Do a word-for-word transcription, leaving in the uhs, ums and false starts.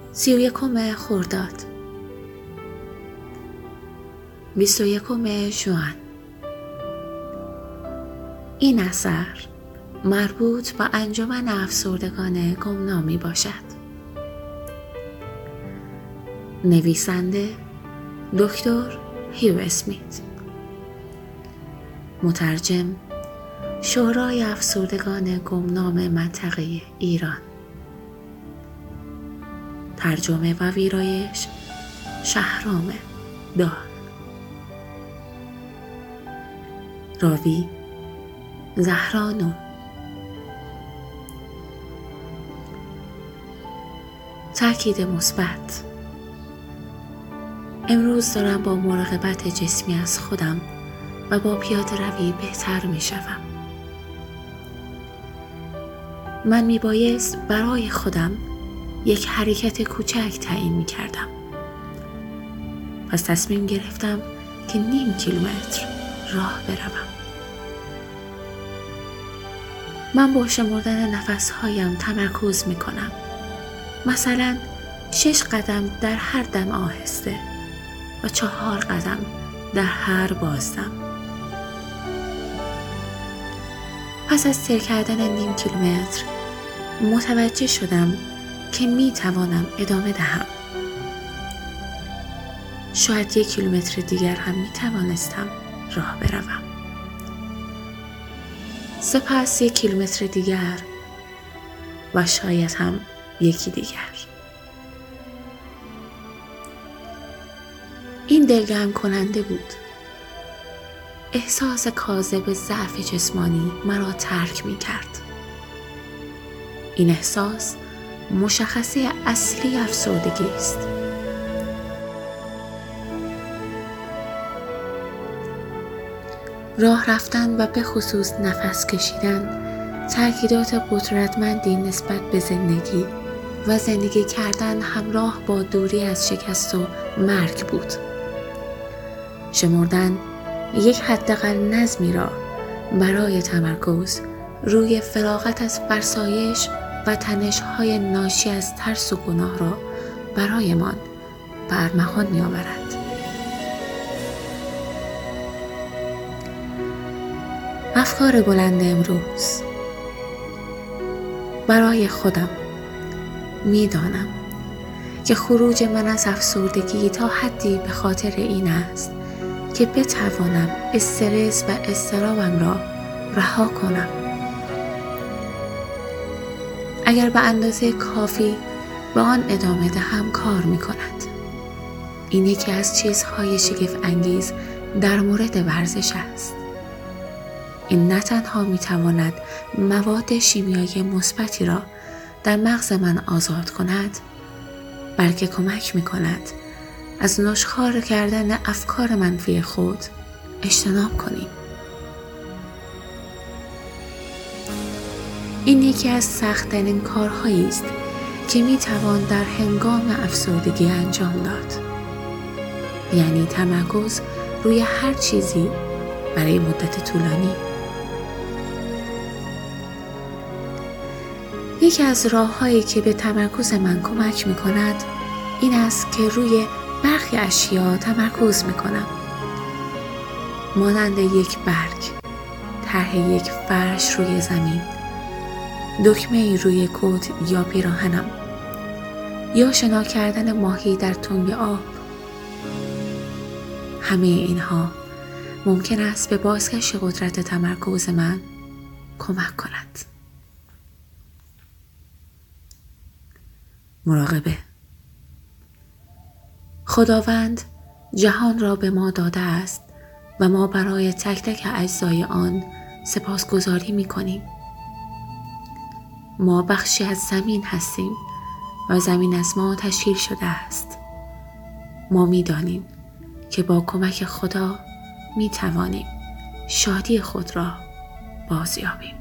سی و یکم خرداد، بیست و یکم ژوئن. این اثر مربوط به انجمن افسردگان گمنام می باشد. نویسنده دکتر هیو اسمیت. مترجم شورای افسردگان گمنام منطقه ایران. ترجمه و ویرایش شهرام دال. راوی زهرا نور. تاکید مثبت: امروز دارم با مراقبت جسمی از خودم و با پیاده روی بهتر می شوم. من می بایست برای خودم یک حرکت کوچک تعیین می کردم. پس تصمیم گرفتم که نیم کیلومتر راه بروم. من با شمردن نفسهایم تمرکز می کنم. مثلا شش قدم در هر دم آهسته و چهار قدم در هر بازدم. پس از طی کردن نیم کیلومتر متوجه شدم که می توانم ادامه دهم. شاید یک کیلومتر دیگر هم می توانستم راه بروم. سپس یک کیلومتر دیگر و شاید هم یکی دیگر. این دلگرم کننده بود. احساس کاذب ضعف جسمانی مرا ترک می کرد. این احساس مشخصه اصلی افسردگی است. راه رفتن و به خصوص نفس کشیدن تاکیدات قدرتمندی نسبت به زندگی و زندگی کردن همراه با دوری از شکست و مرگ بود. شمردن یک حداقل نظمی را برای تمرکز روی فراغت از فرسایش و تنش‌های ناشی از ترس و گناه را برایمان برمغان می‌آورد. افکار بلند امروز: برای خودم می‌دانم که خروج من از افسردگی تا حدی به خاطر این است که بتوانم استرس و اضطرابم را رها کنم. اگر به اندازه کافی به آن ادامه دهم کار می کند. این یکی از چیزهای شگفت انگیز در مورد ورزش است. این نه تنها می تواند مواد شیمیایی مثبتی را در مغز من آزاد کند، بلکه کمک می کند از نشخوار کردن افکار منفی خود اجتناب کنیم. این یکی از سخت‌ترین کارهایی است که می توان در هنگام افسردگی انجام داد. یعنی تمرکز روی هر چیزی برای مدت طولانی. یکی از راه‌هایی که به تمرکز من کمک می کند این است که روی برخی اشیا تمرکز می کنم. مانند یک برگ، طرح یک فرش روی زمین، دکمه‌ای روی کت یا پیراهنم، یا شنا کردن ماهی در تنگ آب. همه اینها ممکن است به بازگشت قدرت تمرکز من کمک کند. مراقبه: خداوند جهان را به ما داده است و ما برای تک تک اجزای آن سپاسگزاری می کنیم. ما بخشی از زمین هستیم و زمین از ما تشکیل شده است. ما می دانیم که با کمک خدا می توانیم شادی خود را بازیابیم.